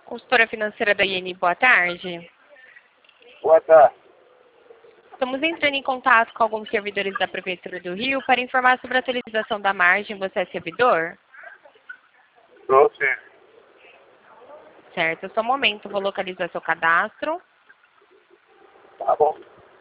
Consultora financeira da IN, boa tarde. Boa tarde. Estamos entrando em contato com alguns servidores da Prefeitura do Rio para informar sobre a atualização da margem. Você é servidor? Estou sim. Certo, só um momento, vou localizar seu cadastro. Tá bom.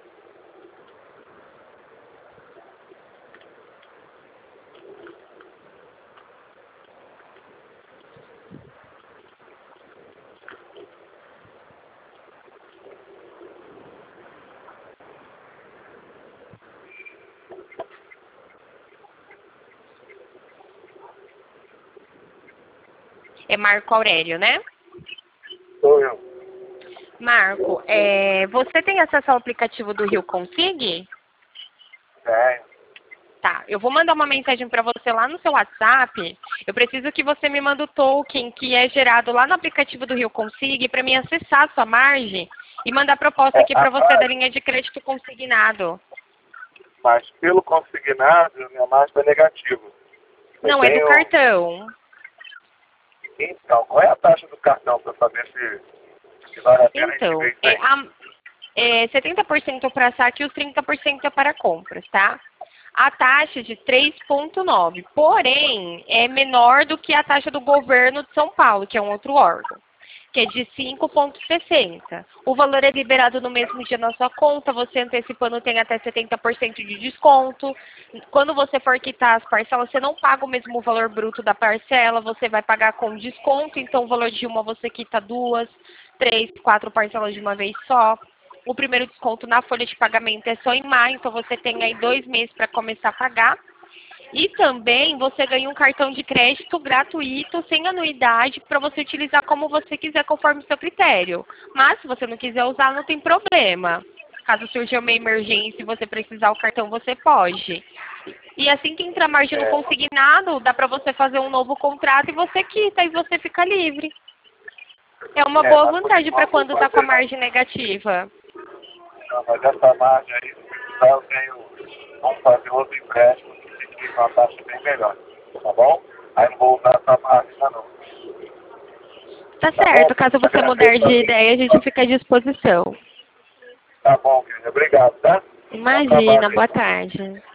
É Marco Aurélio, né? Sou eu. Marco, você tem acesso ao aplicativo do Rio Consig? Tenho. Tá, eu vou mandar uma mensagem para você lá no seu WhatsApp. Eu preciso que você me mande o token que é gerado lá no aplicativo do Rio Consig para mim acessar a sua margem e mandar proposta aqui para você da linha de crédito consignado. Mas pelo consignado, minha margem é negativa. Não, é do cartão. Então, qual é a taxa do cartão para saber se vale a pena Então, a gente ver isso aí? 70% para saque e os 30% é para compras, tá? A taxa de 3,9, porém, é menor do que a taxa do governo de São Paulo, que é um outro órgão, que é de 5,60. O valor é liberado no mesmo dia na sua conta, você antecipando tem até 70% de desconto. Quando você for quitar as parcelas, você não paga o mesmo valor bruto da parcela, você vai pagar com desconto, então o valor de uma você quita 2, 3, 4 parcelas de uma vez só. O primeiro desconto na folha de pagamento é só em maio, então você tem aí 2 meses para começar a pagar. E também você ganha um cartão de crédito gratuito, sem anuidade, para você utilizar como você quiser, conforme o seu critério. Mas se você não quiser usar, não tem problema. Caso surja uma emergência e você precisar o cartão, você pode. E assim que entrar a margem no consignado, dá para você fazer um novo contrato e você quita e você fica livre. É uma boa vantagem para quando está com a margem negativa. Não, mas essa margem aí, se precisar, eu tenho. Vamos fazer outro empréstimo que fique com uma taxa bem melhor. Tá bom? Aí não vou usar essa margem ainda não. Tá certo, caso você mudar de ideia, a gente fica à disposição. Tá bom, querida. Obrigado, tá? Imagina, boa tarde.